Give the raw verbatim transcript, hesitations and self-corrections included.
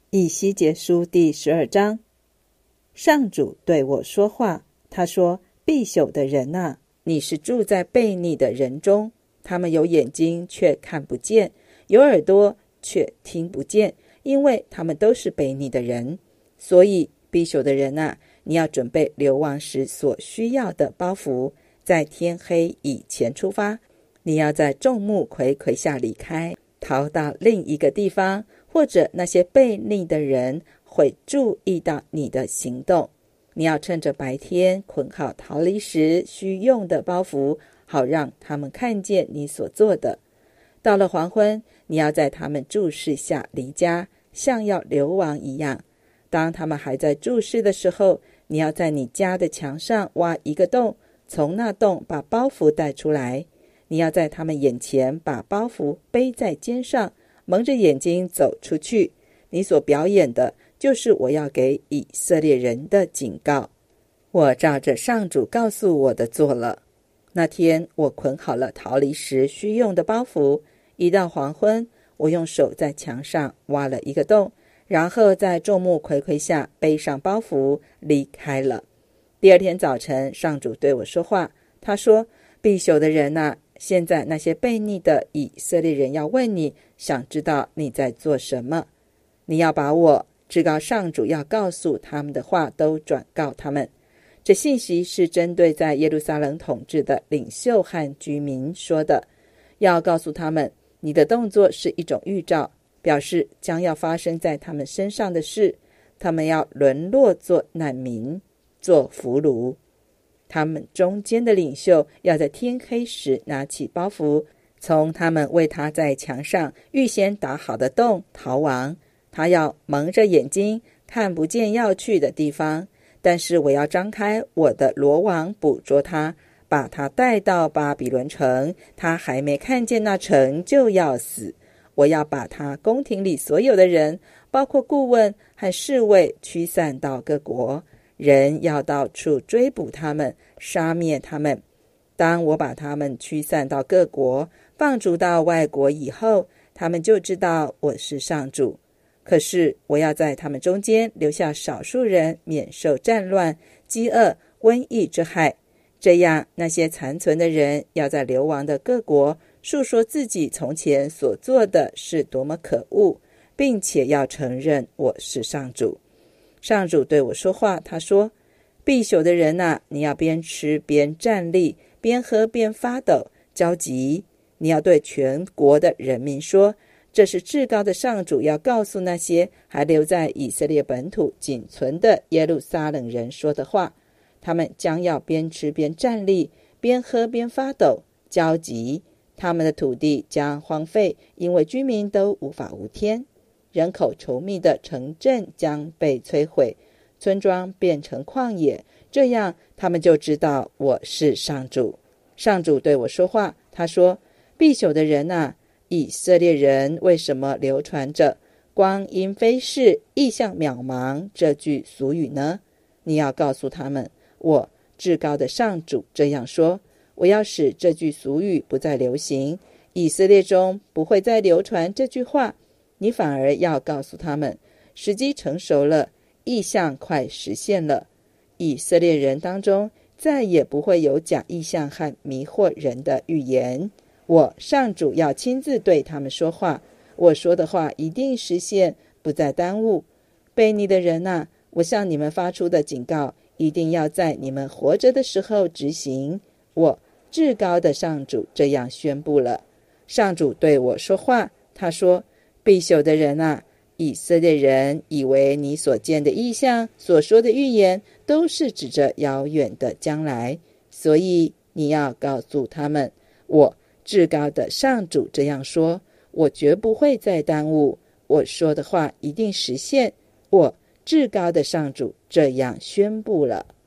以西结书第十二章。上主对我说话，他说：必朽的人啊，你是住在悖逆的人中，他们有眼睛却看不见，有耳朵却听不见，因为他们都是悖逆的人。所以必朽的人啊，你要准备流亡时所需要的包袱，在天黑以前出发。你要在众目睽睽下离开，逃到另一个地方，或者那些悖逆的人会注意到你的行动。你要趁着白天捆好逃离时需用的包袱，好让他们看见你所做的。到了黄昏，你要在他们注视下离家，像要流亡一样。当他们还在注视的时候，你要在你家的墙上挖一个洞，从那洞把包袱带出来。你要在他们眼前把包袱背在肩上，蒙着眼睛走出去。你所表演的就是我要给以色列人的警告。我照着上主告诉我的做了。那天我捆好了逃离时需用的包袱，一到黄昏，我用手在墙上挖了一个洞，然后在众目睽睽下背上包袱离开了。第二天早晨，上主对我说话，他说：必朽的人啊，现在那些悖逆的以色列人要问你，想知道你在做什么。你要把我至高上主要告诉他们的话都转告他们。这信息是针对在耶路撒冷统治的领袖和居民说的，要告诉他们，你的动作是一种预兆，表示将要发生在他们身上的事。他们要沦落做难民，做俘虏。他们中间的领袖要在天黑时拿起包袱，从他们为他在墙上预先打好的洞逃亡。他要蒙着眼睛，看不见要去的地方，但是我要张开我的罗网捕捉他，把他带到巴比伦城，他还没看见那城就要死。我要把他宫廷里所有的人，包括顾问和侍卫，驱散到各国，人要到处追捕他们，杀灭他们。当我把他们驱散到各国，放逐到外国以后，他们就知道我是上主。可是我要在他们中间留下少数人，免受战乱、饥饿、瘟疫之害。这样那些残存的人要在流亡的各国述说自己从前所做的是多么可恶，并且要承认我是上主。上主对我说话，他说：必朽的人啊，你要边吃边站立，边喝边发抖焦急。你要对全国的人民说，这是至高的上主要告诉那些还留在以色列本土仅存的耶路撒冷人说的话。他们将要边吃边站立，边喝边发抖焦急。他们的土地将荒废，因为居民都无法无天。人口稠密的城镇将被摧毁，村庄变成旷野，这样他们就知道我是上主。上主对我说话，他说：必朽的人啊，以色列人为什么流传着光阴飞逝，异象渺茫这句俗语呢？你要告诉他们，我至高的上主这样说，我要使这句俗语不再流行，以色列中不会再流传这句话。你反而要告诉他们，时机成熟了，异象快实现了。以色列人当中再也不会有假异象和迷惑人的预言。我上主要亲自对他们说话，我说的话一定实现，不再耽误。悖逆的人啊，我向你们发出的警告一定要在你们活着的时候执行。我至高的上主这样宣布了。上主对我说话，他说：必朽的人啊，以色列人以为你所见的异象，所说的预言都是指着遥远的将来，所以你要告诉他们，我至高的上主这样说，我绝不会再耽误，我说的话一定实现，我至高的上主这样宣布了。